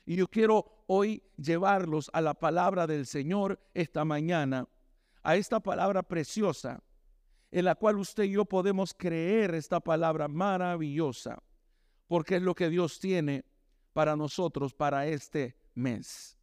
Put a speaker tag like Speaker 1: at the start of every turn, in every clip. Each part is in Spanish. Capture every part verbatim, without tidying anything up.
Speaker 1: Y yo quiero hoy llevarlos a la palabra del Señor esta mañana, a esta palabra preciosa, en la cual usted y yo podemos creer esta palabra maravillosa, porque es lo que Dios tiene para nosotros para este mes.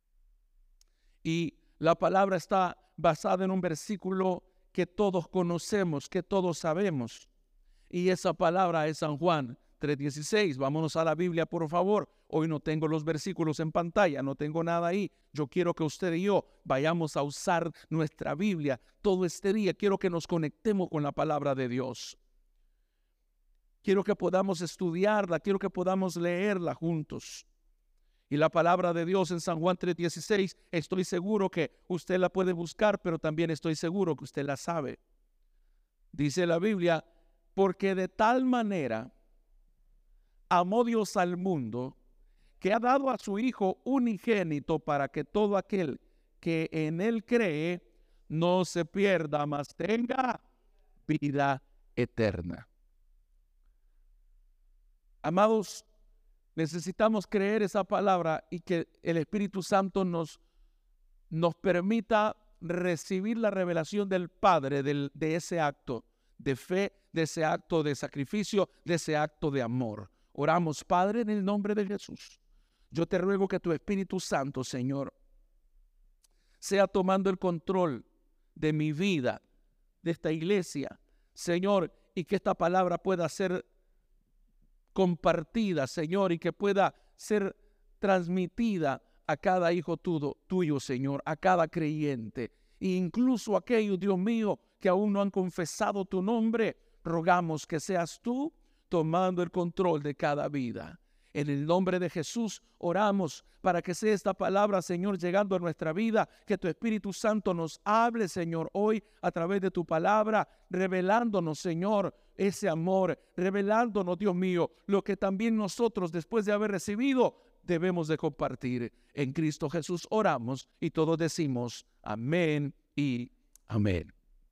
Speaker 1: Y la palabra está basada en un versículo que todos conocemos, que todos sabemos. Y esa palabra es San Juan tres dieciséis. Vámonos a la Biblia, por favor. Hoy no tengo los versículos en pantalla, no tengo nada ahí. Yo quiero que usted y yo vayamos a usar nuestra Biblia todo este día. Quiero que nos conectemos con la palabra de Dios. Quiero que podamos estudiarla, quiero que podamos leerla juntos. Y la palabra de Dios en San Juan tres dieciséis, estoy seguro que usted la puede buscar, pero también estoy seguro que usted la sabe. Dice la Biblia, porque de tal manera amó Dios al mundo, que ha dado a su Hijo unigénito para que todo aquel que en él cree no se pierda, mas tenga vida eterna. Amados, necesitamos creer esa palabra y que el Espíritu Santo nos, nos permita recibir la revelación del Padre del, de ese acto de fe, de ese acto de sacrificio, de ese acto de amor. Oramos, Padre, en el nombre de Jesús. Yo te ruego que tu Espíritu Santo, Señor, sea tomando el control de mi vida, de esta iglesia, Señor, y que esta palabra pueda ser compartida, Señor, y que pueda ser transmitida a cada hijo tuyo, tuyo, Señor, a cada creyente, e incluso aquellos, Dios mío, que aún no han confesado tu nombre. Rogamos que seas tú tomando el control de cada vida. En el nombre de Jesús oramos para que sea esta palabra, Señor, llegando a nuestra vida, que tu Espíritu Santo nos hable, Señor, hoy a través de tu palabra, revelándonos, Señor, ese amor, revelándonos, Dios mío, lo que también nosotros, después de haber recibido, debemos de compartir. En Cristo Jesús oramos y todos decimos amén y amén.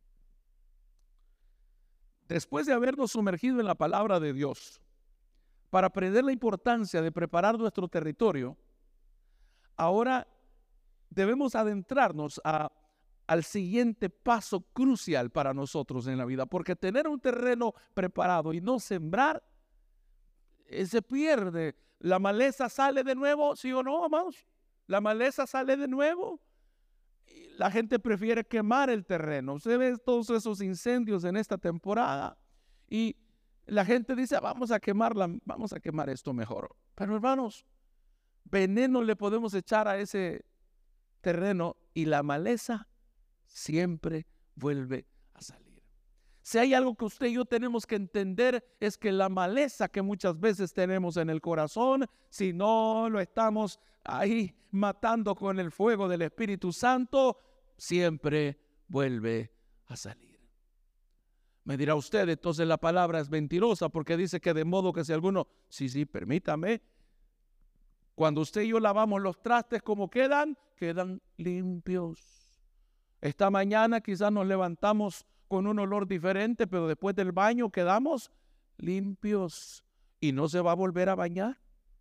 Speaker 1: Después de habernos sumergido en la palabra de Dios, para aprender la importancia de preparar nuestro territorio, ahora debemos adentrarnos a, al siguiente paso crucial para nosotros en la vida, porque tener un terreno preparado y no sembrar, eh, se pierde. La maleza sale de nuevo, ¿sí o no, amados? La maleza sale de nuevo. Y la gente prefiere quemar el terreno. Usted ve todos esos incendios en esta temporada y la gente dice, vamos a quemarla, vamos a quemar esto mejor. Pero hermanos, veneno le podemos echar a ese terreno y la maleza siempre vuelve a salir. Si hay algo que usted y yo tenemos que entender, es que la maleza que muchas veces tenemos en el corazón, si no lo estamos ahí matando con el fuego del Espíritu Santo, siempre vuelve a salir. Me dirá usted, entonces la palabra es mentirosa, porque dice que de modo que si alguno, sí, sí, permítame, cuando usted y yo lavamos los trastes, ¿cómo quedan? Quedan limpios. Esta mañana quizás nos levantamos con un olor diferente, pero después del baño quedamos limpios y no se va a volver a bañar.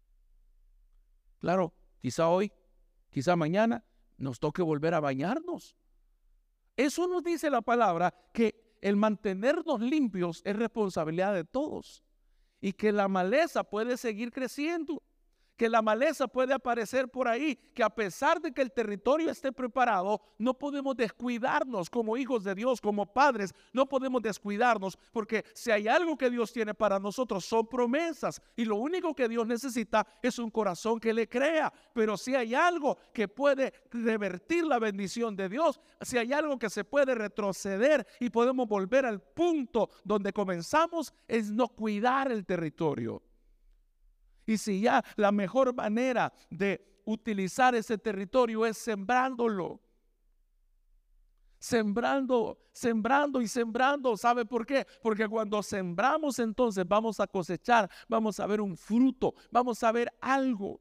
Speaker 1: Claro, quizá hoy, quizá mañana nos toque volver a bañarnos. Eso nos dice la palabra, que el mantenernos limpios es responsabilidad de todos y que la maleza puede seguir creciendo, que la maleza puede aparecer por ahí, que a pesar de que el territorio esté preparado, no podemos descuidarnos como hijos de Dios, como padres, no podemos descuidarnos, porque si hay algo que Dios tiene para nosotros son promesas, y lo único que Dios necesita es un corazón que le crea. Pero si hay algo que puede revertir la bendición de Dios, si hay algo que se puede retroceder y podemos volver al punto donde comenzamos, es no cuidar el territorio. Y si ya la mejor manera de utilizar ese territorio es sembrándolo, sembrando, sembrando y sembrando. ¿Sabe por qué? Porque cuando sembramos, entonces vamos a cosechar, vamos a ver un fruto, vamos a ver algo.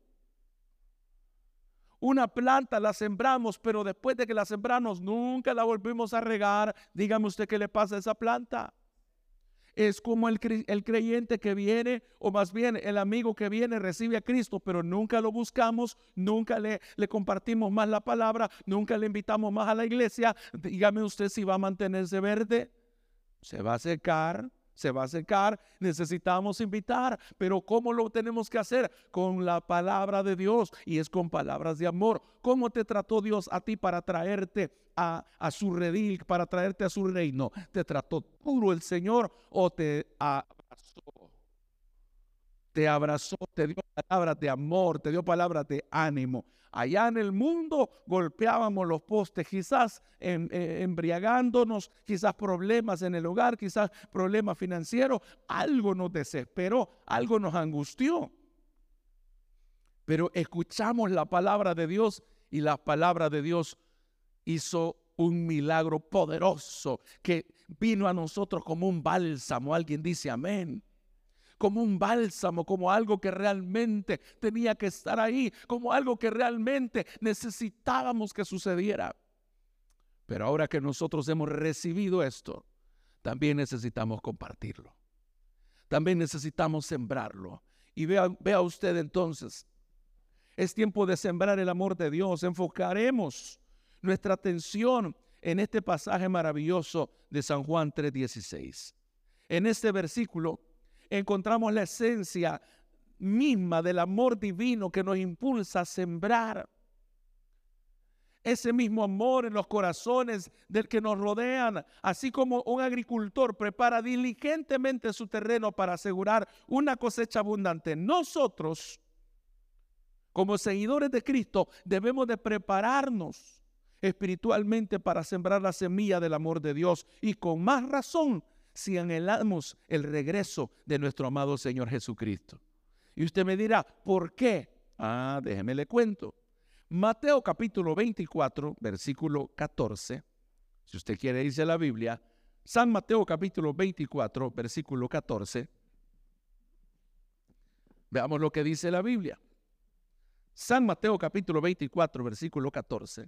Speaker 1: Una planta la sembramos, pero después de que la sembramos nunca la volvimos a regar. Dígame usted qué le pasa a esa planta. Es como el, el creyente que viene, o más bien el amigo que viene, recibe a Cristo, pero nunca lo buscamos, nunca le, le compartimos más la palabra, nunca le invitamos más a la iglesia. Dígame usted si va a mantenerse verde. Se va a secar, se va a secar. Necesitamos invitar, pero ¿cómo lo tenemos que hacer? Con la palabra de Dios, y es con palabras de amor. ¿Cómo te trató Dios a ti para traerte a, a su redil, para traerte a su reino? ¿Te trató duro el Señor o te abrazó? Te abrazó, te dio palabras de amor, te dio palabras de ánimo. Allá en el mundo golpeábamos los postes, quizás en, eh, embriagándonos, quizás problemas en el hogar, quizás problemas financieros. Algo nos desesperó, algo nos angustió. Pero escuchamos la palabra de Dios, y la palabra de Dios hizo un milagro poderoso que vino a nosotros como un bálsamo. Alguien dice amén. Como un bálsamo, como algo que realmente tenía que estar ahí, como algo que realmente necesitábamos que sucediera. Pero ahora que nosotros hemos recibido esto, también necesitamos compartirlo. También necesitamos sembrarlo. Y vea, vea usted entonces, es tiempo de sembrar el amor de Dios. Enfocaremos nuestra atención en este pasaje maravilloso de San Juan tres dieciséis. En este versículo encontramos la esencia misma del amor divino que nos impulsa a sembrar. Ese mismo amor en los corazones del que nos rodean, así como un agricultor prepara diligentemente su terreno para asegurar una cosecha abundante. Nosotros, como seguidores de Cristo, debemos de prepararnos espiritualmente para sembrar la semilla del amor de Dios, y con más razón si anhelamos el regreso de nuestro amado Señor Jesucristo. Y usted me dirá, ¿por qué? Ah, déjeme le cuento. Mateo capítulo veinticuatro, versículo catorce. Si usted quiere irse a la Biblia, San Mateo capítulo veinticuatro, versículo catorce. Veamos lo que dice la Biblia. San Mateo capítulo veinticuatro, versículo catorce.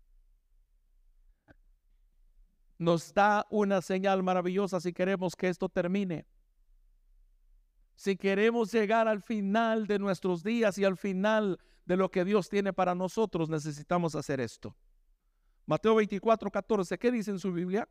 Speaker 1: Nos da una señal maravillosa si queremos que esto termine. Si queremos llegar al final de nuestros días y al final de lo que Dios tiene para nosotros, necesitamos hacer esto. Mateo veinticuatro, catorce, ¿qué dice en su Biblia?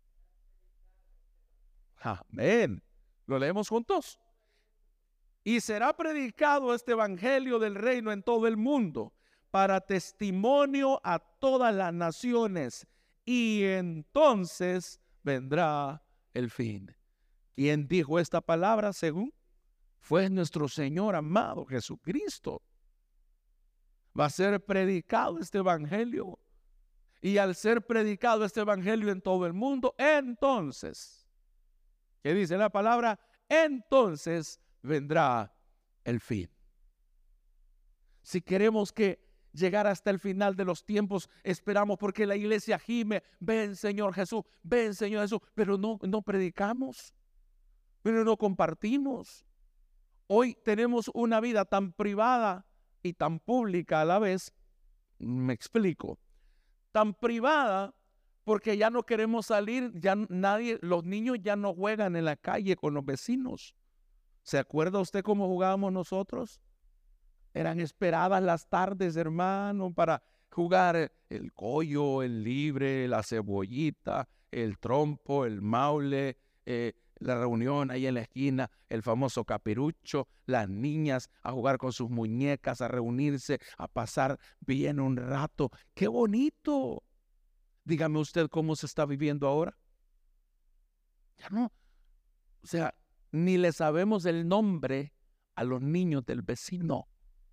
Speaker 1: Amén. ¿Lo leemos juntos? Y será predicado este evangelio del reino en todo el mundo, para testimonio a todas las naciones, y entonces vendrá el fin. ¿Quién dijo esta palabra según? Fue nuestro Señor amado Jesucristo. Va a ser predicado este evangelio, y al ser predicado este evangelio en todo el mundo, entonces, ¿qué dice la palabra? Entonces vendrá el fin. Si queremos que llegar hasta el final de los tiempos, esperamos porque la iglesia gime, ven Señor Jesús, ven Señor Jesús, pero no, no predicamos, pero no compartimos. Hoy tenemos una vida tan privada y tan pública a la vez. Me explico. Tan privada porque ya no queremos salir, ya nadie, los niños ya no juegan en la calle con los vecinos. ¿Se acuerda usted cómo jugábamos nosotros? Eran esperadas las tardes, hermano, para jugar el collo, el libre, la cebollita, el trompo, el maule, eh, la reunión ahí en la esquina, el famoso capirucho, las niñas a jugar con sus muñecas, a reunirse, a pasar bien un rato. ¡Qué bonito! Dígame usted cómo se está viviendo ahora. Ya no, o sea, ni le sabemos el nombre a los niños del vecino.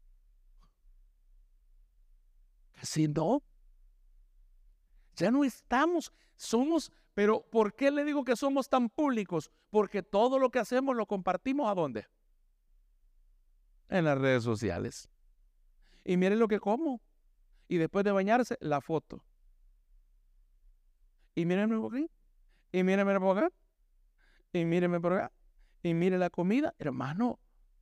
Speaker 1: Si no, ya no estamos, somos, pero ¿por qué le digo que somos tan públicos? Porque todo lo que hacemos lo compartimos ¿a dónde? En las redes sociales. Y miren lo que como. Y después de bañarse, la foto. Y mírenme por aquí. Y mírenme por acá. Y mírenme por acá. Y miren la comida, hermano.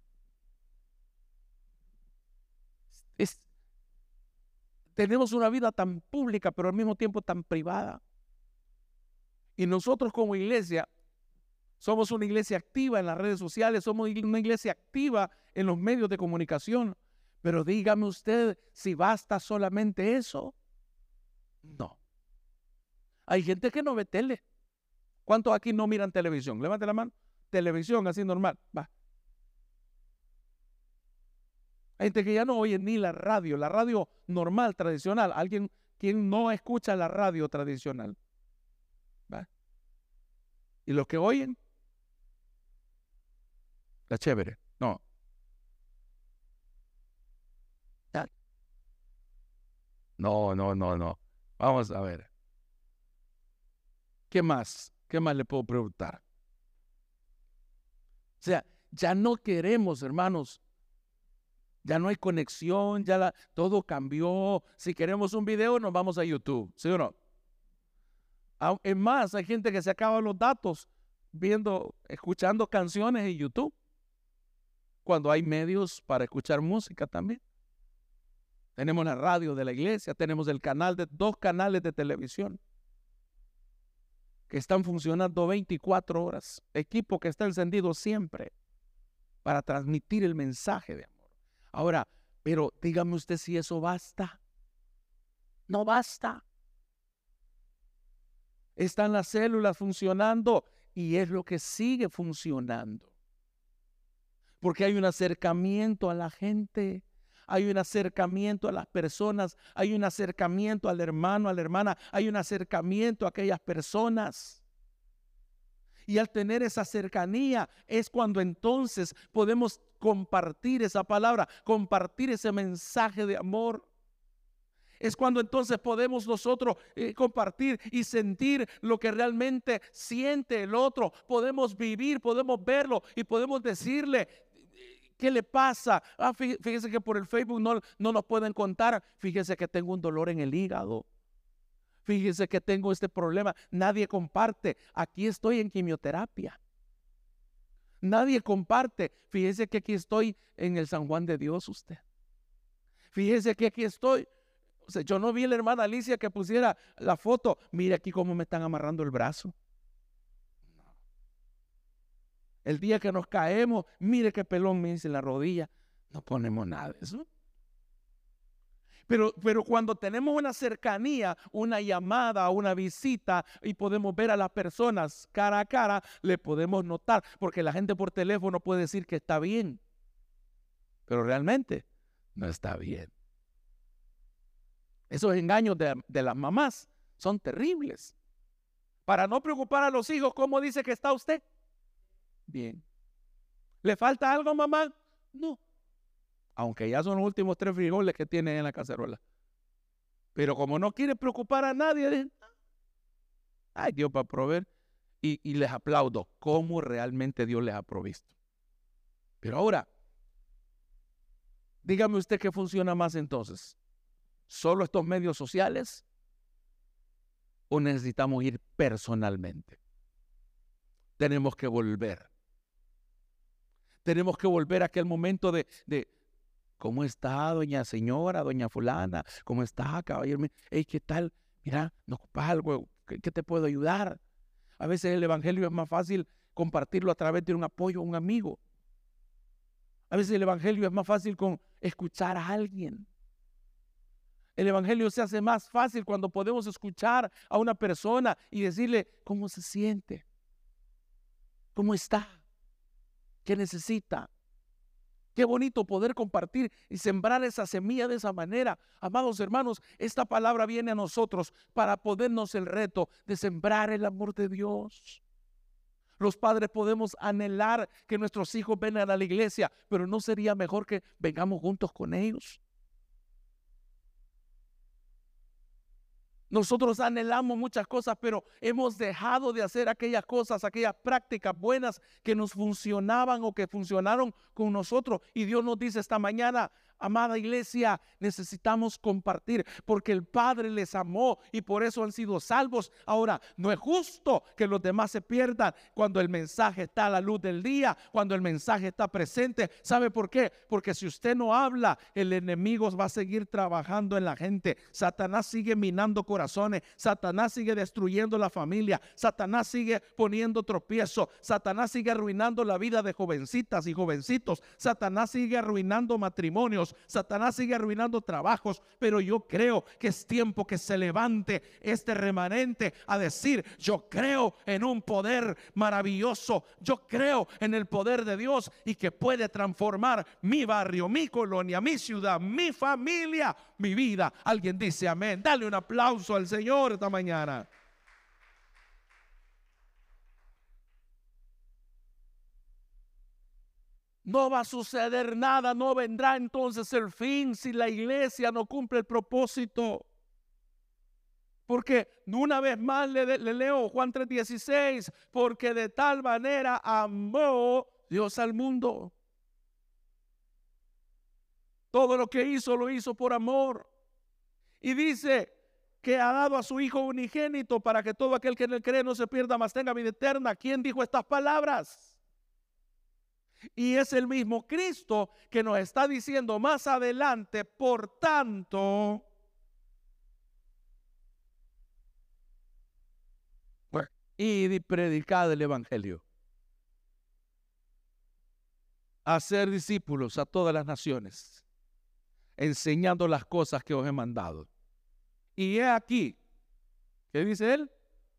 Speaker 1: Es Tenemos una vida tan pública, pero al mismo tiempo tan privada. Y nosotros como iglesia Somos una iglesia activa en las redes sociales, somos una iglesia activa en los medios de comunicación. Pero dígame usted si basta solamente eso. No. Hay gente que no ve tele. ¿Cuántos aquí no miran televisión? Levante la mano. Televisión así normal. Va. Hay gente que ya no oye ni la radio, la radio normal, tradicional. Alguien quien no escucha la radio tradicional. ¿Va? Y los que oyen, la chévere. No. No, no, no, no. Vamos a ver. ¿Qué más? ¿Qué más le puedo preguntar? O sea, ya no queremos, hermanos. Ya no hay conexión, ya la, todo cambió. Si queremos un video, nos vamos a YouTube, ¿sí o no? Es más, hay gente que se acaba los datos viendo, escuchando canciones en YouTube, cuando hay medios para escuchar música también. Tenemos la radio de la iglesia, tenemos el canal de dos canales de televisión que están funcionando veinticuatro horas, equipo que está encendido siempre para transmitir el mensaje de amor. Ahora, pero dígame usted si eso basta. No basta. Están las células funcionando y es lo que sigue funcionando. Porque hay un acercamiento a la gente, hay un acercamiento a las personas, hay un acercamiento al hermano, a la hermana, hay un acercamiento a aquellas personas. Y al tener esa cercanía es cuando entonces podemos compartir esa palabra, compartir ese mensaje de amor. Es cuando entonces podemos nosotros eh, compartir y sentir lo que realmente siente el otro. Podemos vivir, podemos verlo y podemos decirle qué le pasa. Ah, fíjese que por el Facebook no, no nos pueden contar. Fíjese que tengo un dolor en el hígado. Fíjese que tengo este problema. Nadie comparte. Aquí estoy en quimioterapia. Nadie comparte. Fíjese que aquí estoy en el San Juan de Dios usted. Fíjese que aquí estoy. O sea, yo no vi a la hermana Alicia que pusiera la foto. Mire aquí cómo me están amarrando el brazo. No. El día que nos caemos, mire qué pelón me hice en la rodilla. No ponemos nada de eso. Pero, pero cuando tenemos una cercanía, una llamada, una visita y podemos ver a las personas cara a cara, le podemos notar. Porque la gente por teléfono puede decir que está bien. Pero realmente no está bien. Esos engaños de, de las mamás son terribles. Para no preocupar a los hijos, ¿cómo dice que está usted? Bien. ¿Le falta algo, mamá? No. Aunque ya son los últimos tres frijoles que tiene en la cacerola. Pero como no quiere preocupar a nadie, dicen, ay, Dios va a proveer. Y, y les aplaudo cómo realmente Dios les ha provisto. Pero ahora, dígame usted qué funciona más entonces. ¿Solo estos medios sociales? ¿O necesitamos ir personalmente? Tenemos que volver. Tenemos que volver a aquel momento de, de ¿cómo está doña señora, doña fulana? ¿Cómo está, caballero? Hey, ¿qué tal? Mira, ¿no ocupas algo? ¿Qué, ¿Qué te puedo ayudar? A veces el evangelio es más fácil compartirlo a través de un apoyo a un amigo. A veces el evangelio es más fácil con escuchar a alguien. El evangelio se hace más fácil cuando podemos escuchar a una persona y decirle cómo se siente, cómo está, qué necesita. Qué bonito poder compartir y sembrar esa semilla de esa manera. Amados hermanos, esta palabra viene a nosotros para ponernos el reto de sembrar el amor de Dios. Los padres podemos anhelar que nuestros hijos vengan a la iglesia, pero ¿no sería mejor que vengamos juntos con ellos? Nosotros anhelamos muchas cosas, pero hemos dejado de hacer aquellas cosas, aquellas prácticas buenas que nos funcionaban o que funcionaron con nosotros. Y Dios nos dice esta mañana, Amada iglesia, necesitamos compartir porque el Padre les amó y por eso han sido salvos. Ahora, no es justo que los demás se pierdan cuando el mensaje está a la luz del día, cuando el mensaje está presente. ¿Sabe por qué? Porque si usted no habla, el enemigo va a seguir trabajando en la gente. Satanás sigue minando corazones, Satanás sigue destruyendo la familia, Satanás sigue poniendo tropiezo, Satanás sigue arruinando la vida de jovencitas y jovencitos, Satanás sigue arruinando matrimonios, Satanás sigue arruinando trabajos. Pero yo creo que es tiempo que se levante este remanente a decir: yo creo en un poder maravilloso, yo creo en el poder de Dios y que puede transformar mi barrio, mi colonia, mi ciudad, mi familia, mi vida. Alguien dice amén. Dale un aplauso al Señor esta mañana. No va a suceder nada, no vendrá entonces el fin si la iglesia no cumple el propósito. Porque una vez más le, le leo Juan tres dieciséis, porque de tal manera amó Dios al mundo. Todo lo que hizo lo hizo por amor. Y dice que ha dado a su Hijo unigénito para que todo aquel que en él cree no se pierda, mas tenga vida eterna. ¿Quién dijo estas palabras? Y es el mismo Cristo que nos está diciendo más adelante: por tanto, id y predicad el evangelio, hacer discípulos a todas las naciones, enseñando las cosas que os he mandado. Y he aquí, ¿qué dice él?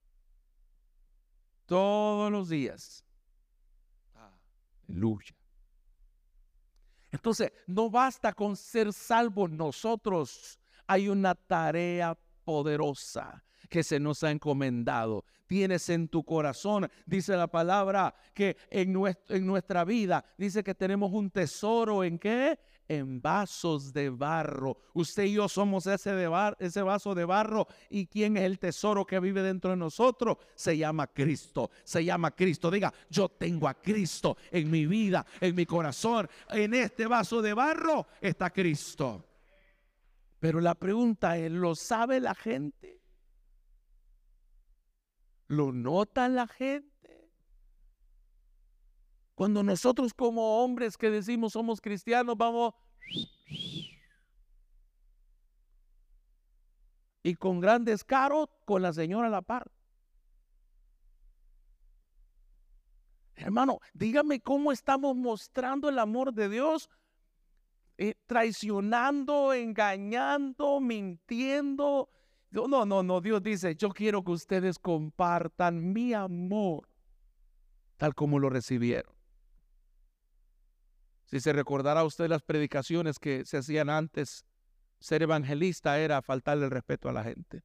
Speaker 1: Todos los días. Aleluya. Entonces, no basta con ser salvos nosotros. Hay una tarea poderosa que se nos ha encomendado. Tienes en tu corazón, dice la palabra, que en, nuestro, en nuestra vida, dice que tenemos un tesoro. ¿En qué? En vasos de barro. Usted y yo somos ese, de bar, ese vaso de barro. ¿Y quién es el tesoro que vive dentro de nosotros? Se llama Cristo. Se llama Cristo. Diga: yo tengo a Cristo en mi vida, en mi corazón. En este vaso de barro está Cristo. Pero la pregunta es: ¿lo sabe la gente? ¿Lo nota la gente? Cuando nosotros como hombres que decimos somos cristianos vamos y con gran descaro con la señora a la par. Hermano, dígame cómo estamos mostrando el amor de Dios, eh, traicionando, engañando, mintiendo. No, no, no, Dios dice: yo quiero que ustedes compartan mi amor tal como lo recibieron. Si se recordará usted las predicaciones que se hacían antes, ser evangelista era faltarle el respeto a la gente.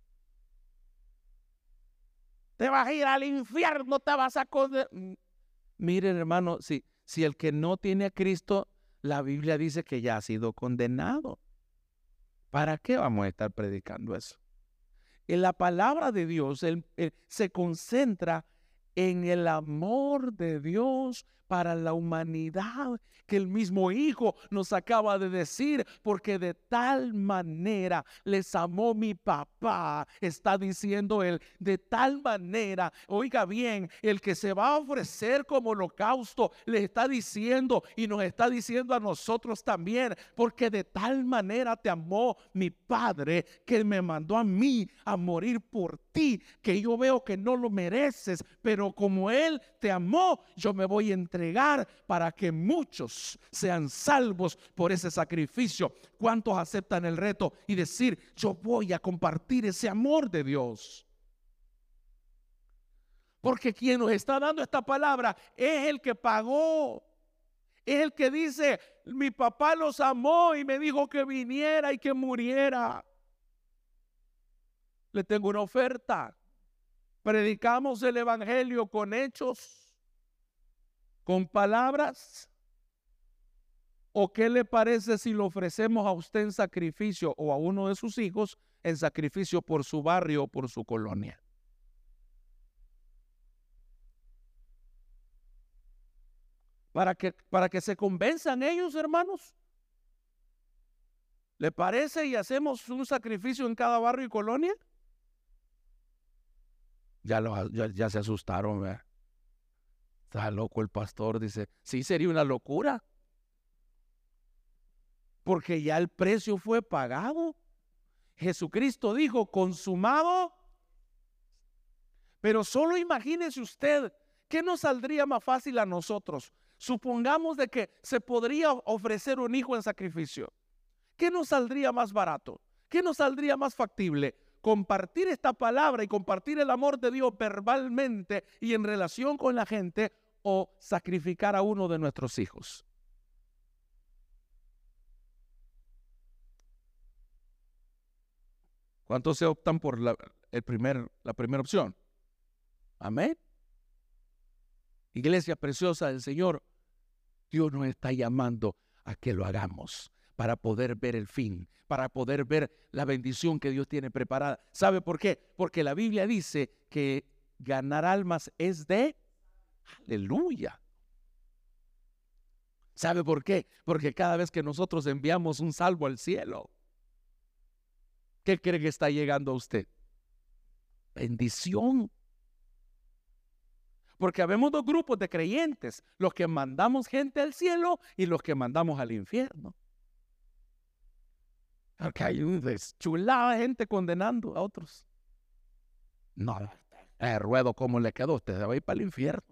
Speaker 1: Te vas a ir al infierno, te vas a condenar. Miren, hermano, si, si el que no tiene a Cristo, la Biblia dice que ya ha sido condenado. ¿Para qué vamos a estar predicando eso? En la palabra de Dios el, el, se concentra en el amor de Dios para la humanidad, que el mismo Hijo nos acaba de decir: porque de tal manera les amó mi papá. Está diciendo él, de tal manera. Oiga bien, el que se va a ofrecer como holocausto le está diciendo, y nos está diciendo a nosotros también: porque de tal manera te amó mi Padre, que me mandó a mí a morir por ti, que yo veo que no lo mereces, pero como Él te amó, yo me voy a entregar para que muchos sean salvos por ese sacrificio. ¿Cuántos aceptan el reto y decir: yo voy a compartir ese amor de Dios? Porque quien nos está dando esta palabra es el que pagó. Es el que dice: mi papá los amó y me dijo que viniera y que muriera. Le tengo una oferta. ¿Predicamos el evangelio con hechos, con palabras? ¿O qué le parece si lo ofrecemos a usted en sacrificio, o a uno de sus hijos en sacrificio por su barrio o por su colonia? Para que, para que se convenzan ellos, hermanos. ¿Le parece y hacemos un sacrificio en cada barrio y colonia? Ya, lo, ya, ya se asustaron, ¿verdad? Está loco el pastor, dice. Sí, sería una locura. Porque ya el precio fue pagado. Jesucristo dijo, consumado. Pero solo imagínese usted, ¿qué nos saldría más fácil a nosotros? Supongamos de que se podría ofrecer un hijo en sacrificio. ¿Qué nos saldría más barato? ¿Qué nos saldría más factible? Compartir esta palabra y compartir el amor de Dios verbalmente y en relación con la gente, o sacrificar a uno de nuestros hijos. ¿Cuántos se optan por la, el primer, la primera opción? Amén. Iglesia preciosa del Señor, Dios nos está llamando a que lo hagamos para poder ver el fin, para poder ver la bendición que Dios tiene preparada. ¿Sabe por qué? Porque la Biblia dice que ganar almas es de aleluya. ¿Sabe por qué? Porque cada vez que nosotros enviamos un salvo al cielo, ¿qué cree que está llegando a usted? Bendición. Porque habemos dos grupos de creyentes, los que mandamos gente al cielo y los que mandamos al infierno. Porque hay una chulada gente condenando a otros. No, el ruedo como le quedó, usted se va a ir para el infierno.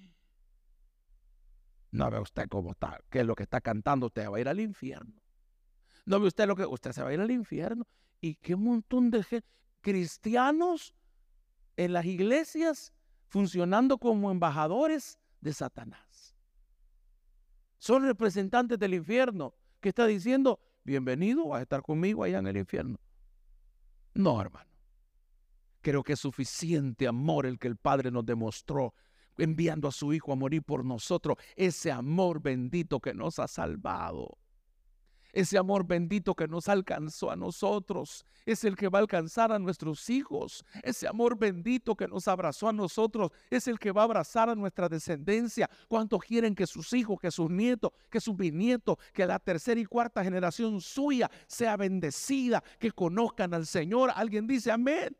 Speaker 1: No ve usted cómo está, qué es lo que está cantando, usted va a ir al infierno. No ve usted lo que, usted se va a ir al infierno. Y qué montón de gente, cristianos en las iglesias funcionando como embajadores de Satanás. Son representantes del infierno que está diciendo, bienvenido, vas a estar conmigo allá en el infierno. No, hermano. Creo que es suficiente amor el que el Padre nos demostró enviando a su Hijo a morir por nosotros. Ese amor bendito que nos ha salvado. Ese amor bendito que nos alcanzó a nosotros es el que va a alcanzar a nuestros hijos. Ese amor bendito que nos abrazó a nosotros es el que va a abrazar a nuestra descendencia. ¿Cuántos quieren que sus hijos, que sus nietos, que sus bisnietos, que la tercera y cuarta generación suya sea bendecida, que conozcan al Señor? Alguien dice amén.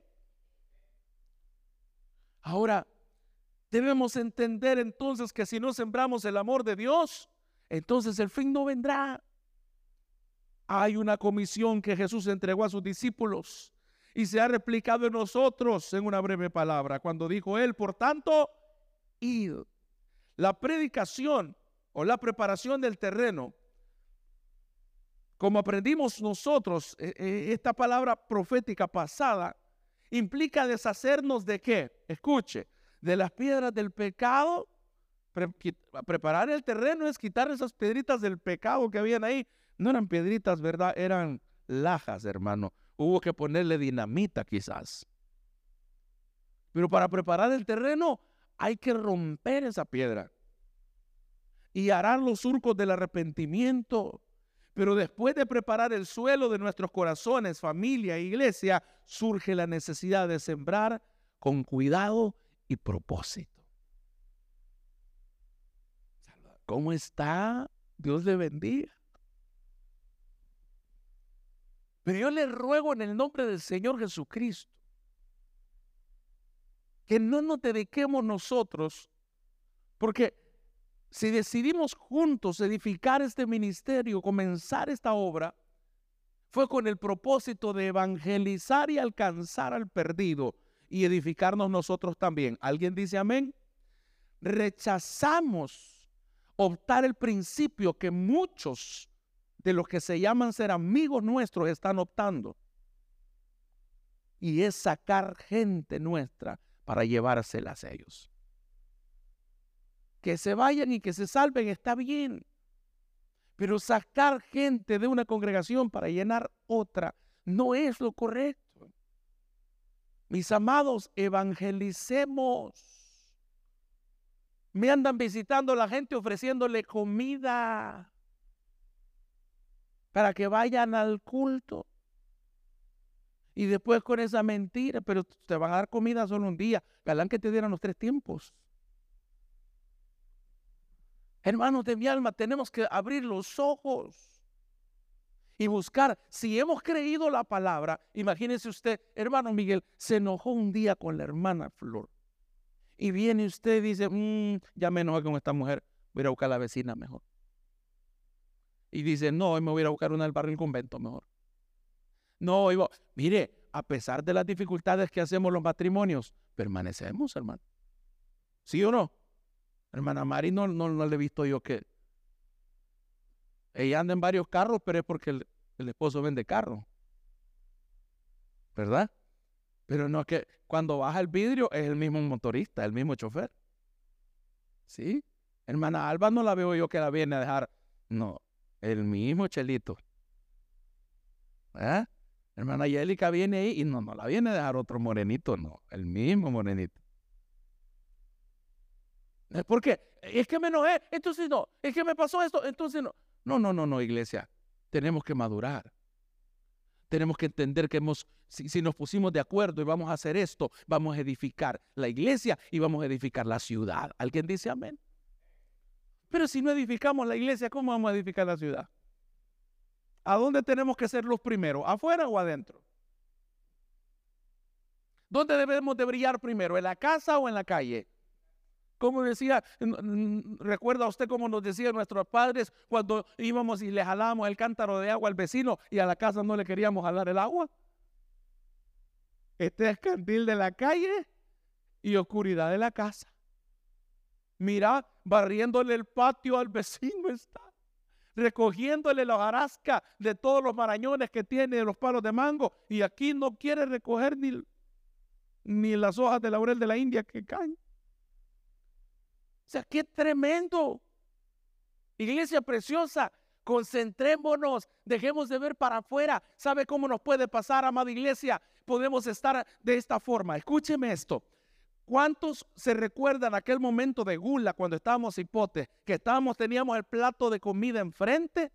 Speaker 1: Ahora, debemos entender entonces que si no sembramos el amor de Dios, entonces el fin no vendrá. Hay una comisión que Jesús entregó a sus discípulos y se ha replicado en nosotros en una breve palabra, cuando dijo él, por tanto, id. La predicación o la preparación del terreno, como aprendimos nosotros, esta palabra profética pasada, implica deshacernos de ¿qué? Escuche, de las piedras del pecado. Pre preparar el terreno es quitar esas piedritas del pecado que habían ahí. No eran piedritas, ¿verdad? Eran lajas, hermano. Hubo que ponerle dinamita quizás. Pero para preparar el terreno hay que romper esa piedra y arar los surcos del arrepentimiento. Pero después de preparar el suelo de nuestros corazones, familia, iglesia, surge la necesidad de sembrar con cuidado y propósito. ¿Cómo está? Dios le bendiga. Pero yo le ruego en el nombre del Señor Jesucristo que no nos dediquemos nosotros, porque si decidimos juntos edificar este ministerio, comenzar esta obra, fue con el propósito de evangelizar y alcanzar al perdido y edificarnos nosotros también. ¿Alguien dice amén? Rechazamos optar el principio que muchos de los que se llaman ser amigos nuestros están optando, y es sacar gente nuestra para llevárselas a ellos. Que se vayan y que se salven está bien, pero sacar gente de una congregación para llenar otra no es lo correcto. Mis amados, evangelicemos. Me andan visitando la gente ofreciéndole comida para que vayan al culto. Y después con esa mentira, pero te van a dar comida solo un día. Galán que te dieran los tres tiempos. Hermanos de mi alma, tenemos que abrir los ojos y buscar. Si hemos creído la palabra, imagínese usted, hermano Miguel, se enojó un día con la hermana Flor. Y viene usted y dice, mmm, ya me enojé con esta mujer, voy a ir a buscar a la vecina mejor. Y dice, no, hoy me voy a ir a buscar una del barrio del convento mejor. No, iba, mire, a pesar de las dificultades que hacemos los matrimonios, permanecemos, hermano. ¿Sí o no? Hermana Mari, no, no, no le he visto yo que ella anda en varios carros, pero es porque el, el esposo vende carro, ¿verdad? Pero no es que cuando baja el vidrio es el mismo motorista, el mismo chofer. ¿Sí? Hermana Alba no la veo yo que la viene a dejar. No, el mismo Chelito. ¿Eh? Hermana Yélica viene ahí y no, no la viene a dejar otro morenito, no, el mismo morenito. ¿Por qué? Es que me enojé, entonces no, es que me pasó esto, entonces no. No, no, no, no, iglesia. Tenemos que madurar. Tenemos que entender que hemos, si, si nos pusimos de acuerdo y vamos a hacer esto, vamos a edificar la iglesia y vamos a edificar la ciudad. ¿Alguien dice amén? Pero si no edificamos la iglesia, ¿cómo vamos a edificar la ciudad? ¿A dónde tenemos que ser los primeros? ¿Afuera o adentro? ¿Dónde debemos de brillar primero? ¿En la casa o en la calle? Como decía, recuerda usted cómo nos decían nuestros padres cuando íbamos y le jalábamos el cántaro de agua al vecino y a la casa no le queríamos jalar el agua. Este es candil de la calle y oscuridad de la casa. Mira, barriéndole el patio al vecino está, recogiéndole la hojarasca de todos los marañones que tiene de los palos de mango, y aquí no quiere recoger ni, ni las hojas de laurel de la India que caen. O sea, qué tremendo. Iglesia preciosa, concentrémonos, dejemos de ver para afuera. ¿Sabe cómo nos puede pasar, amada iglesia? Podemos estar de esta forma. Escúcheme esto. ¿Cuántos se recuerdan aquel momento de gula cuando estábamos hipotes, que estábamos, teníamos el plato de comida enfrente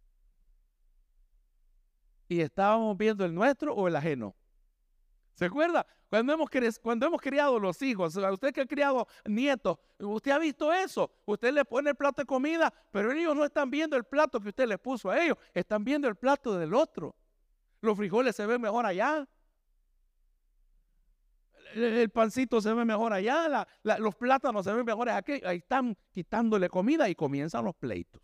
Speaker 1: y estábamos viendo el nuestro o el ajeno? ¿Se acuerda? Cuando hemos, cuando hemos criado los hijos, usted que ha criado nietos, usted ha visto eso. Usted le pone el plato de comida, pero ellos no están viendo el plato que usted les puso a ellos, están viendo el plato del otro. Los frijoles se ven mejor allá. El, el pancito se ve mejor allá. La, la, los plátanos se ven mejores aquí. Ahí están quitándole comida y comienzan los pleitos.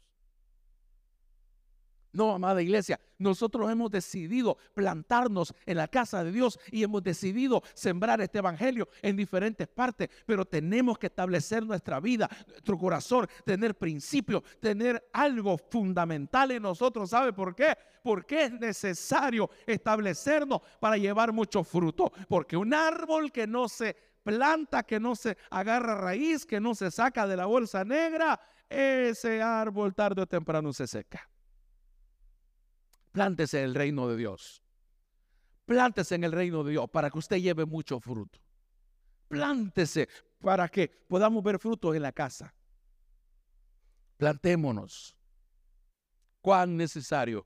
Speaker 1: No, amada iglesia, nosotros hemos decidido plantarnos en la casa de Dios y hemos decidido sembrar este evangelio en diferentes partes, pero tenemos que establecer nuestra vida, nuestro corazón, tener principios, tener algo fundamental en nosotros. ¿Sabe por qué? Porque es necesario establecernos para llevar mucho fruto, porque un árbol que no se planta, que no se agarra raíz, que no se saca de la bolsa negra, ese árbol tarde o temprano se seca. Plántese en el reino de Dios. Plántese en el reino de Dios para que usted lleve mucho fruto. Plántese para que podamos ver frutos en la casa. Plantémonos. Cuán necesario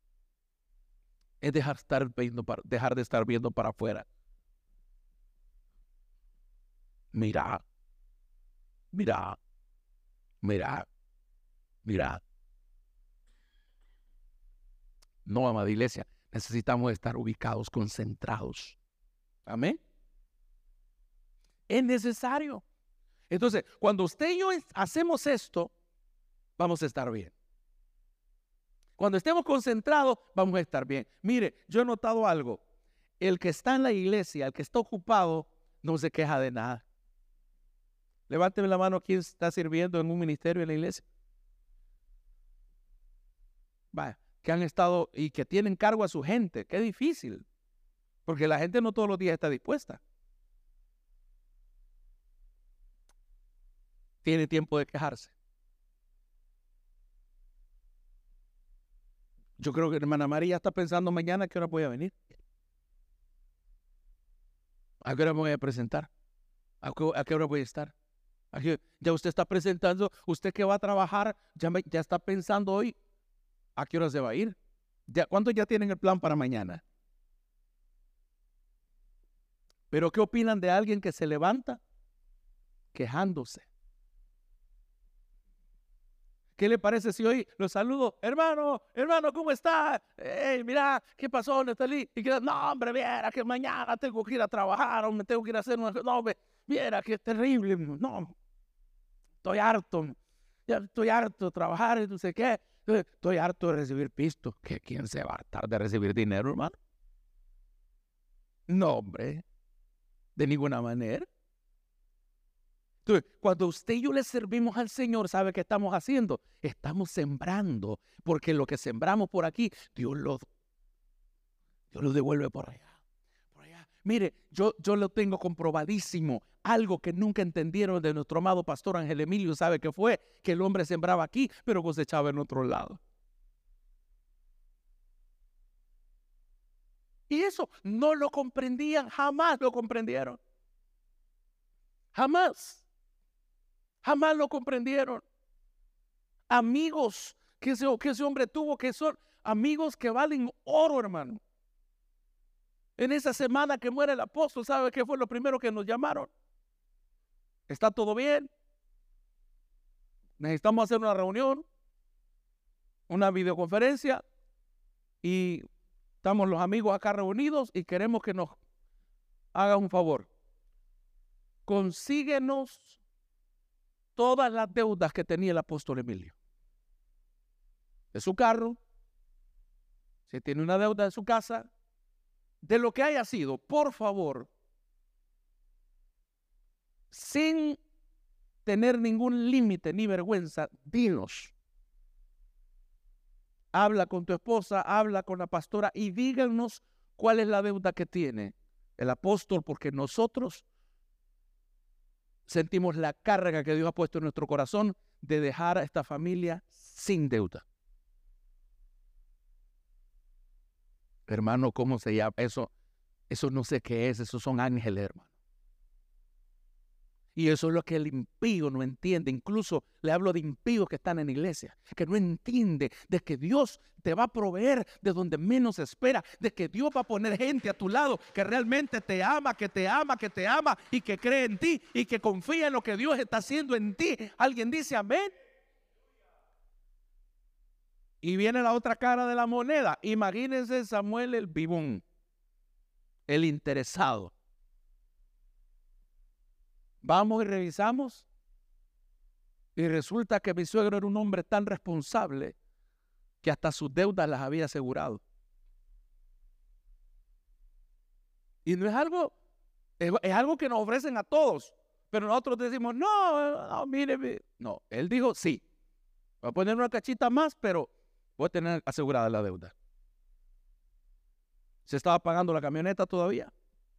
Speaker 1: es dejar, estar viendo para, dejar de estar viendo para afuera. Mira, mira, mira, mira. No, amada iglesia, necesitamos estar ubicados, concentrados. Amén. Es necesario. Entonces, cuando usted y yo hacemos esto, vamos a estar bien. Cuando estemos concentrados, vamos a estar bien. Mire, yo he notado algo. El que está en la iglesia, el que está ocupado, no se queja de nada. Levánteme la mano quien está sirviendo en un ministerio en la iglesia. Vaya, que han estado y que tienen cargo a su gente. Qué difícil, porque la gente no todos los días está dispuesta. Tiene tiempo de quejarse. Yo creo que hermana María está pensando mañana a qué hora voy a venir, a qué hora me voy a presentar, a qué, a qué hora voy a estar. Aquí, ya usted está presentando, usted que va a trabajar, ya, me, ya está pensando hoy a qué hora se va a ir. Ya, ¿cuántos ya tienen el plan para mañana? Pero ¿qué opinan de alguien que se levanta quejándose? ¿Qué le parece si hoy los saludo? Hermano, hermano, ¿cómo está? Hey, mira, ¿qué pasó, Nestalí? Y que, no, hombre, viera que mañana tengo que ir a trabajar, o me tengo que ir a hacer una... No, hombre, viera que es terrible. No, estoy harto. Ya estoy harto de trabajar y no sé qué. Estoy harto de recibir pisto. ¿Que ¿Quién se va a hartar de recibir dinero, hermano? No, hombre, de ninguna manera. Entonces, cuando usted y yo le servimos al Señor, ¿sabe qué estamos haciendo? Estamos sembrando, porque lo que sembramos por aquí, Dios lo, Dios lo devuelve por allá, por allá. Mire, yo, yo lo tengo comprobadísimo. Algo que nunca entendieron de nuestro amado pastor Ángel Emilio, ¿sabe qué fue? Que el hombre sembraba aquí, pero cosechaba en otro lado. Y eso no lo comprendían, jamás lo comprendieron. Jamás. Jamás lo comprendieron. Amigos que ese, que ese hombre tuvo, que son amigos que valen oro, hermano. En esa semana que muere el apóstol, ¿sabe qué fue lo primero que nos llamaron? ¿Está todo bien? Necesitamos hacer una reunión, una videoconferencia, y estamos los amigos acá reunidos y queremos que nos haga un favor. Consíguenos todas las deudas que tenía el apóstol Emilio. De su carro, si tiene una deuda de su casa, de lo que haya sido, por favor, sin tener ningún límite ni vergüenza, dinos. Habla con tu esposa, habla con la pastora y díganos cuál es la deuda que tiene el apóstol, porque nosotros sentimos la carga que Dios ha puesto en nuestro corazón de dejar a esta familia sin deuda. Hermano, ¿cómo se llama? Eso, eso no sé qué es, esos son ángeles, hermano. Y eso es lo que el impío no entiende. Incluso le hablo de impíos que están en la iglesia, que no entiende de que Dios te va a proveer de donde menos espera, de que Dios va a poner gente a tu lado que realmente te ama, que te ama, que te ama y que cree en ti y que confía en lo que Dios está haciendo en ti. ¿Alguien dice amén? Y viene la otra cara de la moneda. Imagínense Samuel el vivón, el interesado. Vamos y revisamos y resulta que mi suegro era un hombre tan responsable que hasta sus deudas las había asegurado. Y no es algo, es, es algo que nos ofrecen a todos, pero nosotros decimos, no, no, mire, no, él dijo, sí, voy a poner una cachita más, pero voy a tener asegurada la deuda. Se estaba pagando la camioneta todavía.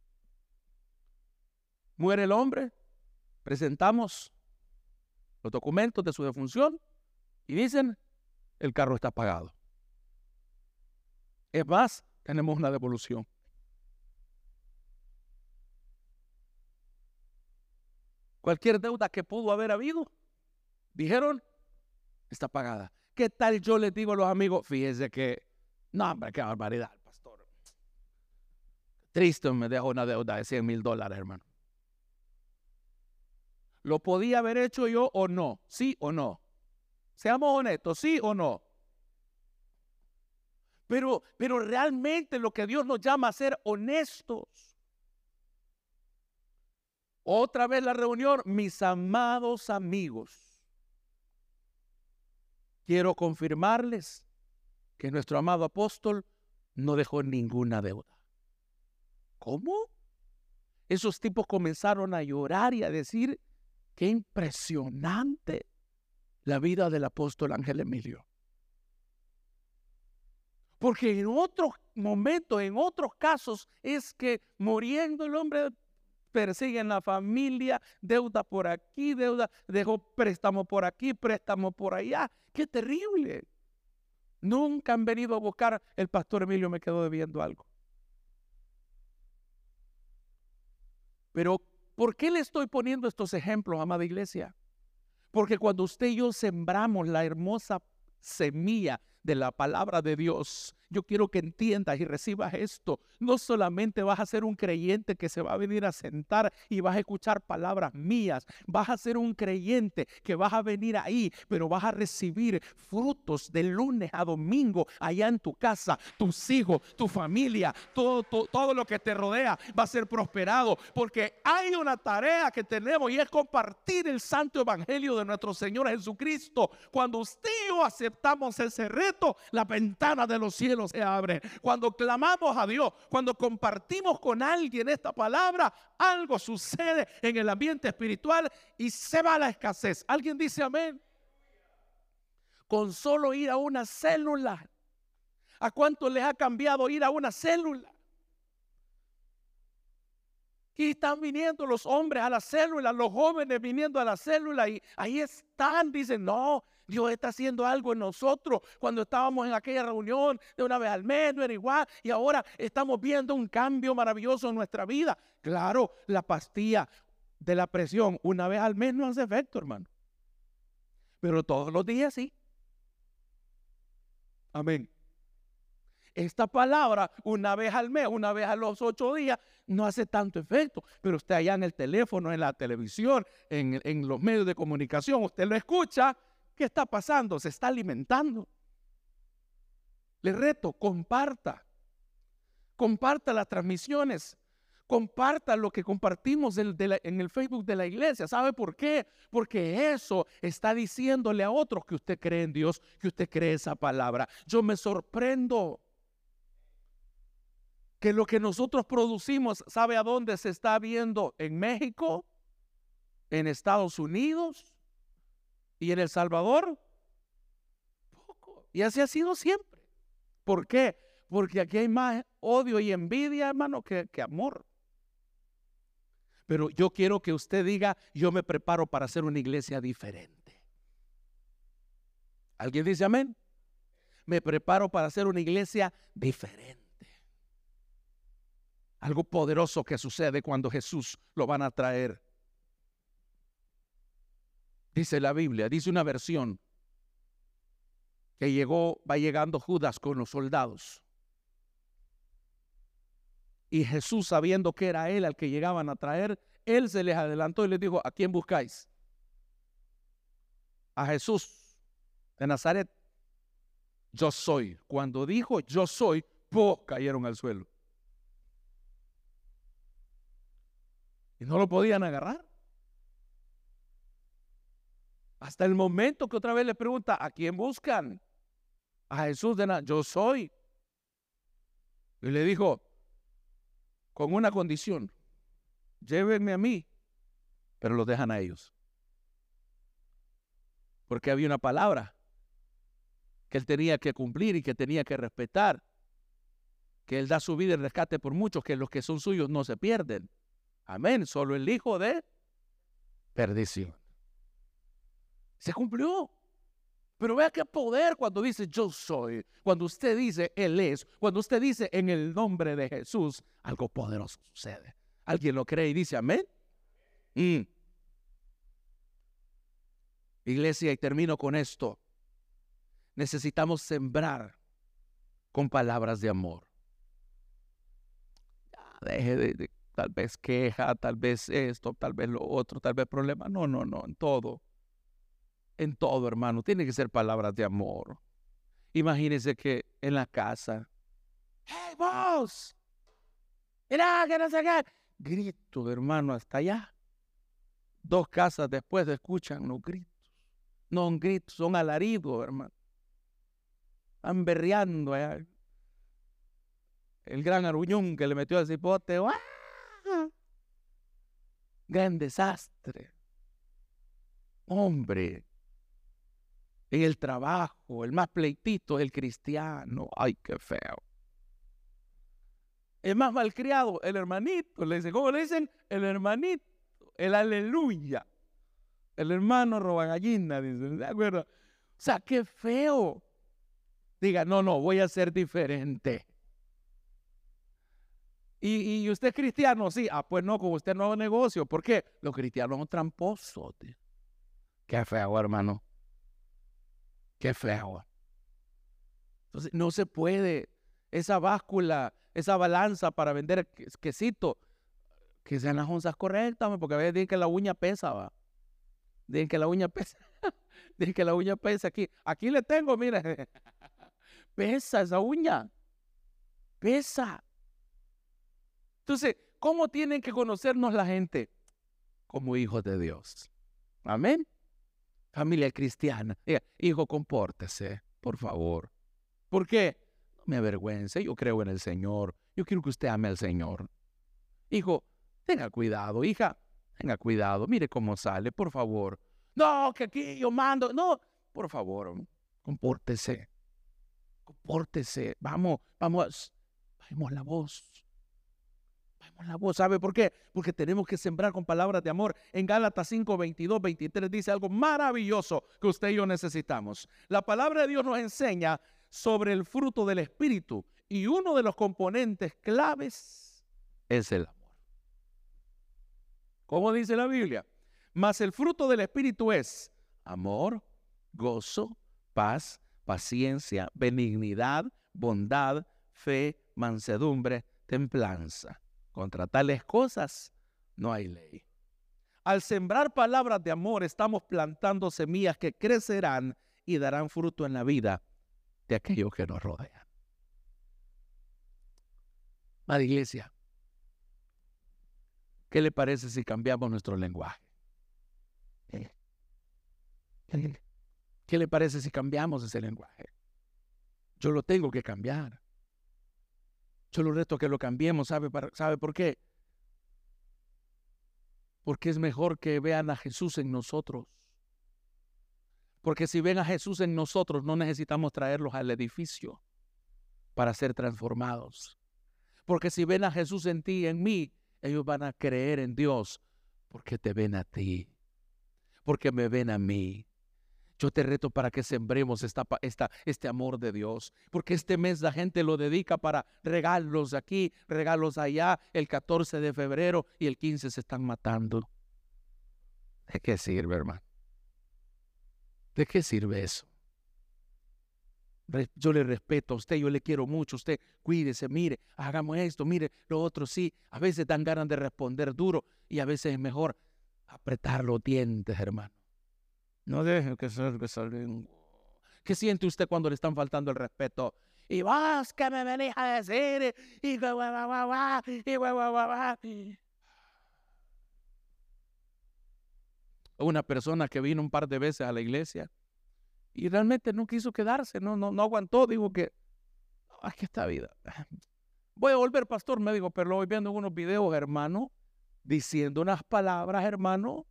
Speaker 1: Muere el hombre. Presentamos los documentos de su defunción y dicen, el carro está pagado. Es más, tenemos una devolución. Cualquier deuda que pudo haber habido, dijeron, está pagada. ¿Qué tal yo les digo a los amigos? Fíjense que, no, hombre, qué barbaridad, pastor. Triste, me dejó una deuda de cien mil dólares, hermano. ¿Lo podía haber hecho yo o no? ¿Sí o no? Seamos honestos, ¿sí o no? Pero, pero realmente lo que Dios nos llama a ser honestos. Otra vez la reunión, mis amados amigos. Quiero confirmarles que nuestro amado apóstol no dejó ninguna deuda. ¿Cómo? Esos tipos comenzaron a llorar y a decir, qué impresionante la vida del apóstol Ángel Emilio. Porque en otros momentos, en otros casos, es que muriendo el hombre persiguen la familia, deuda por aquí, deuda, dejó préstamo por aquí, préstamo por allá. ¡Qué terrible! Nunca han venido a buscar, el pastor Emilio me quedó debiendo algo. Pero ¿por qué le estoy poniendo estos ejemplos, amada iglesia? Porque cuando usted y yo sembramos la hermosa semilla de la palabra de Dios yo quiero que entiendas y recibas esto. No solamente vas a ser un creyente que se va a venir a sentar y vas a escuchar palabras mías. Vas a ser un creyente que vas a venir ahí, pero vas a recibir frutos de lunes a domingo allá en tu casa. Tus hijos, tu familia, todo, todo, todo lo que te rodea va a ser prosperado, porque hay una tarea que tenemos y es compartir el santo evangelio de nuestro Señor Jesucristo. Cuando usted y yo aceptamos ese reto, la ventana de los cielos se abre. Cuando clamamos a Dios, cuando compartimos con alguien esta palabra, algo sucede en el ambiente espiritual y se va la escasez. ¿Alguien dice amén? Con solo ir a una célula. ¿A cuánto les ha cambiado ir a una célula? Y están viniendo los hombres a la célula, los jóvenes viniendo a la célula y ahí están, dicen, no, Dios está haciendo algo en nosotros. Cuando estábamos en aquella reunión de una vez al mes, no era igual, y ahora estamos viendo un cambio maravilloso en nuestra vida. Claro, la pastilla de la presión una vez al mes no hace efecto, hermano, pero todos los días sí. Amén. Esta palabra una vez al mes, una vez a los ocho días, no hace tanto efecto. Pero usted allá en el teléfono, en la televisión, en, en los medios de comunicación, usted lo escucha. ¿Qué está pasando? Se está alimentando. Le reto, comparta. Comparta las transmisiones. Comparta lo que compartimos en, de la, en el Facebook de la iglesia. ¿Sabe por qué? Porque eso está diciéndole a otros que usted cree en Dios, que usted cree esa palabra. Yo me sorprendo que lo que nosotros producimos, ¿sabe a dónde se está viendo? En México, en Estados Unidos y en El Salvador. Poco. Y así ha sido siempre. ¿Por qué? Porque aquí hay más odio y envidia, hermano, que, que amor. Pero yo quiero que usted diga, yo me preparo para hacer una iglesia diferente. ¿Alguien dice amén? Me preparo para hacer una iglesia diferente. Algo poderoso que sucede cuando Jesús lo van a traer. Dice la Biblia, dice una versión, que llegó, va llegando Judas con los soldados. Y Jesús, sabiendo que era él al que llegaban a traer, él se les adelantó y les dijo, ¿a quién buscáis? A Jesús de Nazaret. Yo soy. Cuando dijo yo soy, ¡pum!, cayeron al suelo. Y no lo podían agarrar. Hasta el momento que otra vez le pregunta, ¿a quién buscan? A Jesús de Nazaret. Yo soy. Y le dijo, con una condición, llévenme a mí, pero los dejan a ellos. Porque había una palabra que él tenía que cumplir y que tenía que respetar, que él da su vida en rescate por muchos, que los que son suyos no se pierden. Amén, solo el hijo de perdición. Se cumplió. Pero vea qué poder cuando dice yo soy, cuando usted dice él es, cuando usted dice en el nombre de Jesús, algo poderoso sucede. ¿Alguien lo cree y dice amén? Mm. Iglesia, y termino con esto. Necesitamos sembrar con palabras de amor. Ya, deje de, de tal vez queja, tal vez esto, tal vez lo otro, tal vez problema. No, no, no, en todo. En todo, hermano, tiene que ser palabras de amor. Imagínese que en la casa, hey, vos, mira, que no sé qué. Grito, hermano, hasta allá. Dos casas después escuchan los gritos. No son gritos, son alaridos, hermano. Están berreando allá. El gran aruñón que le metió al cipote. ¡Uah! Gran desastre. Hombre. En el trabajo, el más pleitito es el cristiano. Ay, qué feo. El más malcriado, el hermanito. Le dicen, ¿cómo le dicen? El hermanito, el aleluya. El hermano roba gallina, dicen, ¿de acuerdo? O sea, qué feo. Diga, no, no, voy a ser diferente. ¿Y, y usted es cristiano? Sí. Ah, pues no, con usted no hago negocio. ¿Por qué? Los cristianos son tramposos. Tío. Qué feo, hermano. Qué feo. Entonces, no se puede, esa báscula, esa balanza para vender quesito, que sean las onzas correctas, porque a veces dicen que la uña pesa, va. Dicen que la uña pesa. Dicen que la uña pesa aquí. Aquí le tengo, mire. Pesa esa uña. Pesa. Entonces, ¿cómo tienen que conocernos la gente? Como hijos de Dios. Amén. Familia cristiana. Diga, hijo, compórtese, por favor. ¿Por qué? No me avergüence. Yo creo en el Señor. Yo quiero que usted ame al Señor. Hijo, tenga cuidado. Hija, tenga cuidado. Mire cómo sale, por favor. No, que aquí yo mando. No, por favor, compórtese. Compórtese. Vamos, vamos. Bajemos la voz. Bajemos la voz. ¿Sabe por qué? Porque tenemos que sembrar con palabras de amor. En Gálatas cinco, veintidós, veintitrés dice algo maravilloso que usted y yo necesitamos. La palabra de Dios nos enseña sobre el fruto del Espíritu. Y uno de los componentes claves es el amor. ¿Cómo dice la Biblia? Mas el fruto del Espíritu es amor, gozo, paz, paciencia, benignidad, bondad, fe, mansedumbre, templanza. Contra tales cosas no hay ley. Al sembrar palabras de amor, estamos plantando semillas que crecerán y darán fruto en la vida de aquellos que nos rodean. Madre Iglesia, ¿qué le parece si cambiamos nuestro lenguaje? ¿Qué le parece si cambiamos ese lenguaje? Yo lo tengo que cambiar. Yo lo reto a que lo cambiemos. ¿Sabe, ¿Sabe por qué? Porque es mejor que vean a Jesús en nosotros. Porque si ven a Jesús en nosotros, no necesitamos traerlos al edificio para ser transformados. Porque si ven a Jesús en ti y en mí, ellos van a creer en Dios porque te ven a ti, porque me ven a mí. Yo te reto para que sembremos esta, esta, este amor de Dios, porque este mes la gente lo dedica para regalos aquí, regalos allá. El catorce de febrero y el quince se están matando. ¿De qué sirve, hermano? ¿De qué sirve eso? Yo le respeto a usted, yo le quiero mucho, usted cuídese, mire, hagamos esto, mire, lo otro sí. A veces dan ganas de responder duro y a veces es mejor apretar los dientes, hermano. No deje que salga esa lengua. ¿Qué siente usted cuando le están faltando el respeto? Y vos, ¿qué me venís a decir? Y guau, guau, guau, guau, y guau, guau, guau, guau. Una persona que vino un par de veces a la iglesia y realmente no quiso quedarse, no, no, no aguantó, dijo que, ay, que esta vida. Voy a volver, pastor, me dijo, pero lo voy viendo en unos videos, hermano, diciendo unas palabras, hermano,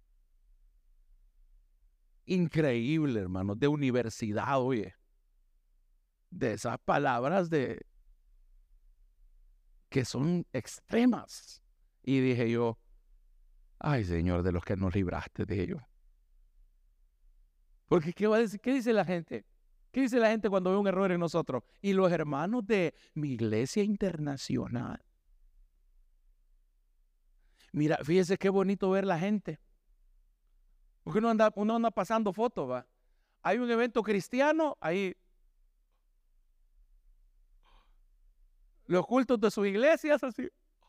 Speaker 1: increíble, hermano, de universidad, oye, de esas palabras de que son extremas. Y dije yo, ay, Señor, de los que nos libraste, dije yo. Porque ¿qué va a decir? ¿Qué dice la gente? ¿Qué dice la gente cuando ve un error en nosotros? Y los hermanos de mi iglesia internacional. Mira, fíjese qué bonito ver la gente. Porque uno anda, uno anda pasando fotos, va. Hay un evento cristiano, ahí los cultos de sus iglesias así.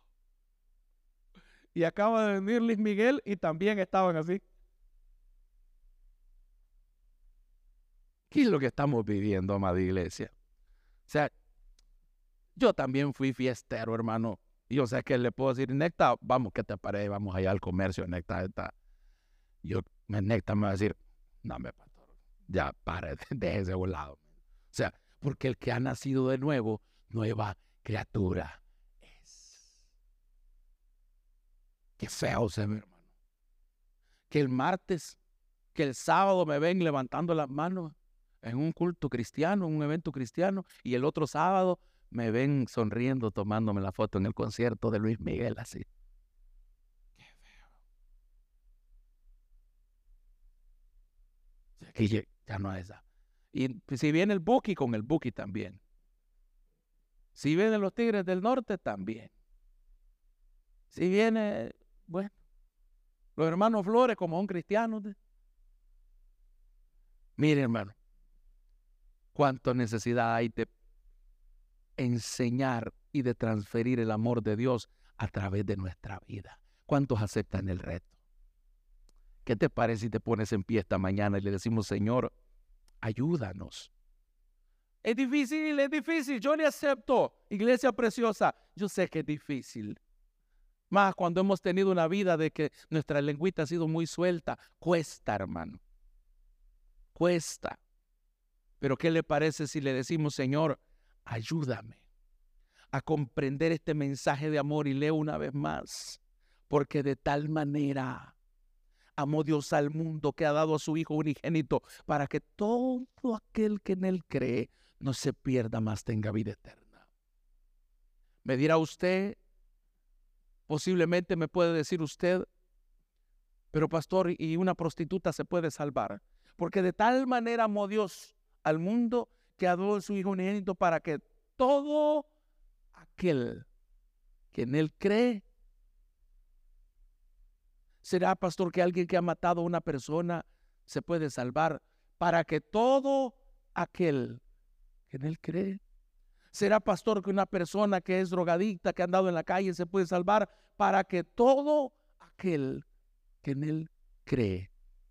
Speaker 1: Y acaba de venir Luis Miguel y también estaban así. ¿Qué es lo que estamos viviendo, amada iglesia? O sea, yo también fui fiestero, hermano. Y o sea, que le puedo decir, Necta, vamos, ¿qué te parece? Vamos allá al comercio, Necta, Necta. Yo, Necta me va a decir, no, me pastor, ya, pare, déjese a un lado. O sea, porque el que ha nacido de nuevo, nueva criatura es. Qué feo se ve, hermano. Que el martes, que el sábado me ven levantando las manos en un culto cristiano, un evento cristiano, y el otro sábado me ven sonriendo, tomándome la foto en el concierto de Luis Miguel, así. Qué feo. Aquí ya, ya no es esa. Y si viene el Buki, con el Buki también. Si vienen los Tigres del Norte, también. Si viene, bueno, los hermanos Flores, como son cristianos. Mire, hermano, cuánta necesidad hay de enseñar y de transferir el amor de Dios a través de nuestra vida. ¿Cuántos aceptan el reto? ¿Qué te parece si te pones en pie esta mañana y le decimos, Señor, ayúdanos? Es difícil, es difícil, yo le acepto. Iglesia preciosa, yo sé que es difícil. Más cuando hemos tenido una vida de que nuestra lengüita ha sido muy suelta. Cuesta, hermano. Cuesta. Pero ¿qué le parece si le decimos, Señor, ayúdame a comprender este mensaje de amor? Y leo una vez más. Porque de tal manera amó Dios al mundo que ha dado a su Hijo unigénito para que todo aquel que en Él cree no se pierda, más tenga vida eterna. Me dirá usted, posiblemente me puede decir usted, pero pastor, ¿y una prostituta se puede salvar? Porque de tal manera amó Dios al mundo que ha dado a su Hijo unigénito para que todo aquel que en Él cree. ¿Será, pastor, que alguien que ha matado a una persona se puede salvar? Para que todo aquel que en Él cree. ¿Será, pastor, que una persona que es drogadicta, que ha andado en la calle, se puede salvar? Para que todo aquel que en Él cree.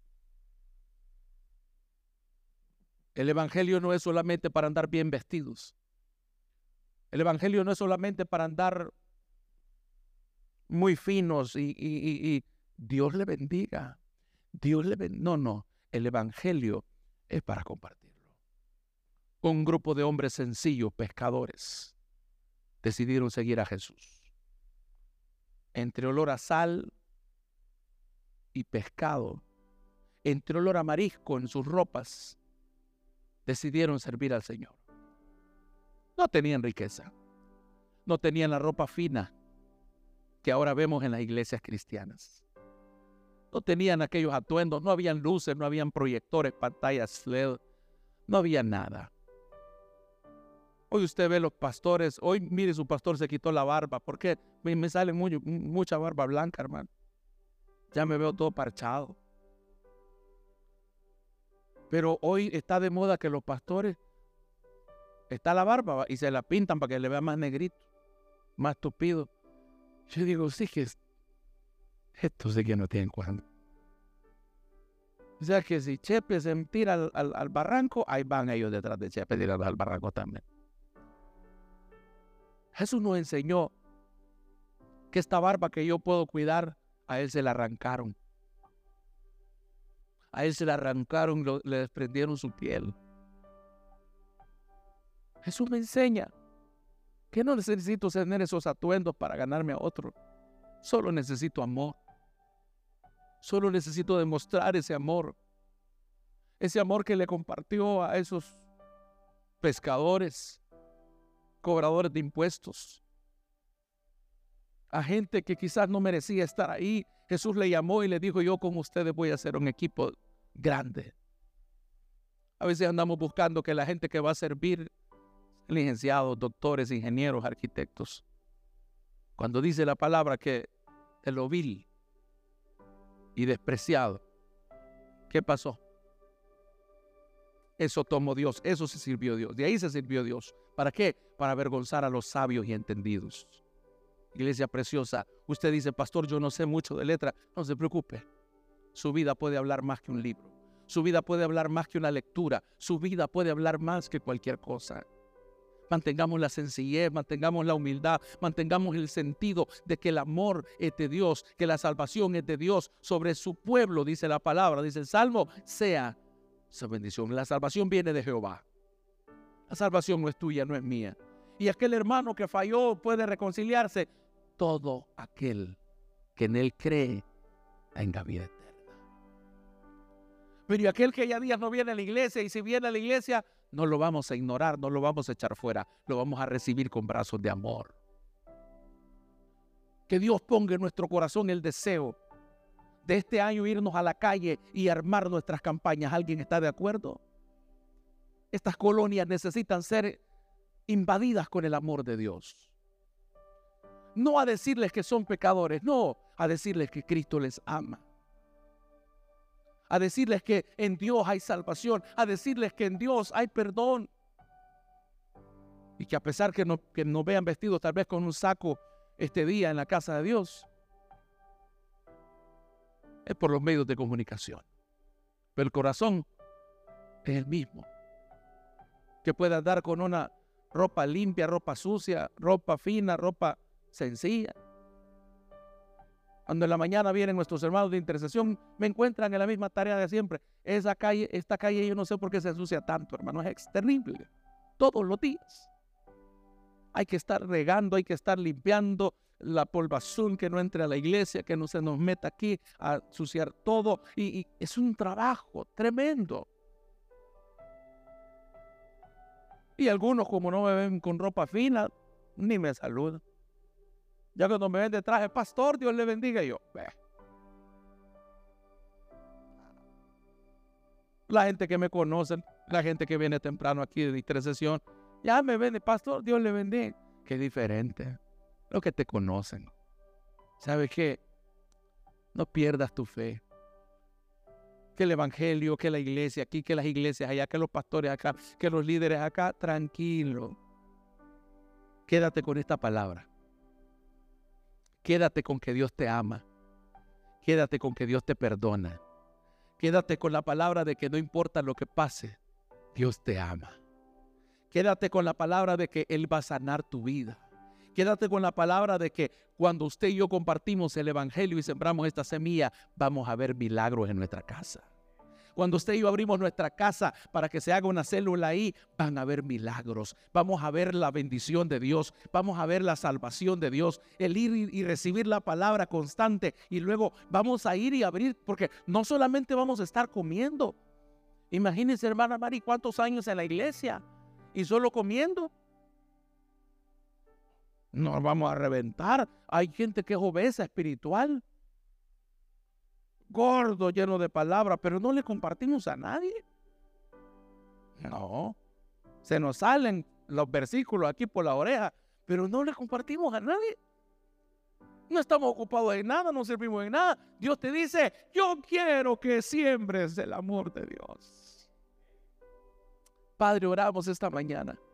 Speaker 1: El evangelio no es solamente para andar bien vestidos. El evangelio no es solamente para andar muy finos y, y, y, y Dios le bendiga. Dios le bendiga. No, no. El evangelio es para compartirlo. Un grupo de hombres sencillos, pescadores, decidieron seguir a Jesús. Entre olor a sal y pescado, entre olor a marisco en sus ropas, decidieron servir al Señor. No tenían riqueza, no tenían la ropa fina que ahora vemos en las iglesias cristianas. No tenían aquellos atuendos, no habían luces, no habían proyectores, pantallas L E D, no había nada. Hoy usted ve los pastores, hoy mire, su pastor se quitó la barba, porque me, me sale muy, mucha barba blanca, hermano. Ya me veo todo parchado. Pero hoy está de moda que los pastores, está la barba y se la pintan para que le vea más negrito, más tupido. Yo digo, sí que es, esto sí que no tienen cuándo. O sea que si Chepe se tira al, al, al barranco, ahí van ellos detrás de Chepe tirando al barranco también. Jesús nos enseñó que esta barba que yo puedo cuidar, a Él se la arrancaron. A Él se la arrancaron, lo, le desprendieron su piel. Jesús me enseña que no necesito tener esos atuendos para ganarme a otro. Solo necesito amor. Solo necesito demostrar ese amor. Ese amor que le compartió a esos pescadores, cobradores de impuestos, a gente que quizás no merecía estar ahí. Jesús le llamó y le dijo, yo con ustedes voy a hacer un equipo grande. A veces andamos buscando que la gente que va a servir, licenciados, doctores, ingenieros, arquitectos. Cuando dice la palabra que de lo vil y despreciado, ¿qué pasó? Eso tomó Dios, eso se sirvió Dios, de ahí se sirvió Dios. ¿Para qué? Para avergonzar a los sabios y entendidos. Iglesia preciosa, usted dice, pastor, yo no sé mucho de letra. No se preocupe, su vida puede hablar más que un libro. Su vida puede hablar más que una lectura. Su vida puede hablar más que cualquier cosa. Mantengamos la sencillez, mantengamos la humildad, mantengamos el sentido de que el amor es de Dios, que la salvación es de Dios sobre su pueblo, dice la palabra, dice el Salmo, sea su bendición. La salvación viene de Jehová. La salvación no es tuya, no es mía. Y aquel hermano que falló puede reconciliarse. Todo aquel que en Él cree tenga vida eterna. Pero y aquel que ya días no viene a la iglesia, y si viene a la iglesia, no lo vamos a ignorar, no lo vamos a echar fuera, lo vamos a recibir con brazos de amor. Que Dios ponga en nuestro corazón el deseo de este año irnos a la calle y armar nuestras campañas. ¿Alguien está de acuerdo? Estas colonias necesitan ser invadidas con el amor de Dios. No a decirles que son pecadores, no, a decirles que Cristo les ama. A decirles que en Dios hay salvación, a decirles que en Dios hay perdón. y que a pesar que, no, que nos vean vestidos tal vez con un saco este día en la casa de Dios, es por los medios de comunicación. Pero el corazón es el mismo. Que pueda andar con una ropa limpia, ropa sucia, ropa fina, ropa sencilla. Cuando en la mañana vienen nuestros hermanos de intercesión, me encuentran en la misma tarea de siempre. Esa calle, esta calle yo no sé por qué se ensucia tanto, hermano, es terrible. Todos los días. Hay que estar regando, hay que estar limpiando la polvazón, que no entre a la iglesia, que no se nos meta aquí a ensuciar todo. Y, y es un trabajo tremendo. Y algunos, como no me ven con ropa fina, ni me saludan. Ya cuando me ven de traje, pastor, Dios le bendiga, y yo, ve. La gente que me conoce, la gente que viene temprano aquí de intercesión, ya me ven, pastor, Dios le bendiga. Qué diferente. Los que te conocen. ¿Sabes qué? No pierdas tu fe. Que el evangelio, que la iglesia aquí, que las iglesias allá, que los pastores acá, que los líderes acá, tranquilo. Quédate con esta palabra. Quédate con que Dios te ama. Quédate con que Dios te perdona. Quédate con la palabra de que no importa lo que pase, Dios te ama. Quédate con la palabra de que Él va a sanar tu vida. Quédate con la palabra de que cuando usted y yo compartimos el evangelio y sembramos esta semilla, vamos a ver milagros en nuestra casa. Cuando usted y yo abrimos nuestra casa para que se haga una célula ahí, van a haber milagros. Vamos a ver la bendición de Dios. Vamos a ver la salvación de Dios. El ir y recibir la palabra constante. Y luego vamos a ir y abrir, porque no solamente vamos a estar comiendo. Imagínense, hermana Mari, cuántos años en la iglesia y solo comiendo. Nos vamos a reventar. Hay gente que es obesa espiritual. Gordo, lleno de palabras, pero no le compartimos a nadie. No. Se nos salen los versículos aquí por la oreja, pero no le compartimos a nadie. No estamos ocupados en nada, no servimos en nada. Dios te dice, yo quiero que siembres el amor de Dios. Padre, oramos esta mañana